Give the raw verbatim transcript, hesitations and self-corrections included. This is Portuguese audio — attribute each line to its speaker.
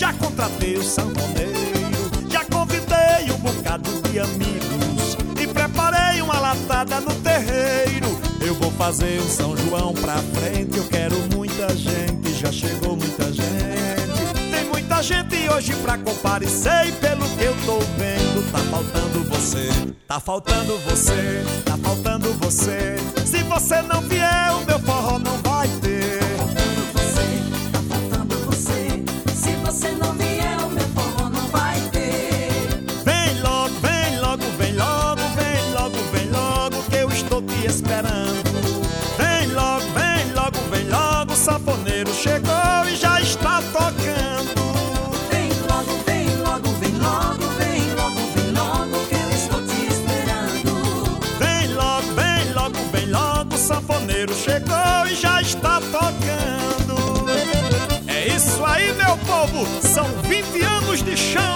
Speaker 1: Já contratei o sanfoneiro, já convidei um bocado de amigos e preparei uma latada no terreiro. Eu vou fazer um São João pra frente, eu quero muita gente, já chegou muita gente. Tem muita gente hoje pra comparecer e pelo que eu tô vendo, tá faltando você, tá faltando você, tá faltando você. Se você não vier, o meu forró não vai ter.
Speaker 2: Tá faltando você, se você não vier, o meu forró não vai ter.
Speaker 1: Vem logo, vem logo, vem logo, vem logo, vem logo, que eu estou te esperando. Vem logo, vem logo, vem logo, o sanfoneiro chegou e já está tocando.
Speaker 2: Vem logo, vem logo, vem logo, vem logo, vem logo, que eu estou te esperando.
Speaker 1: Vem logo, vem logo, vem logo, o sanfoneiro chegou e já está tocando. É isso aí, meu povo, são vinte anos de chão.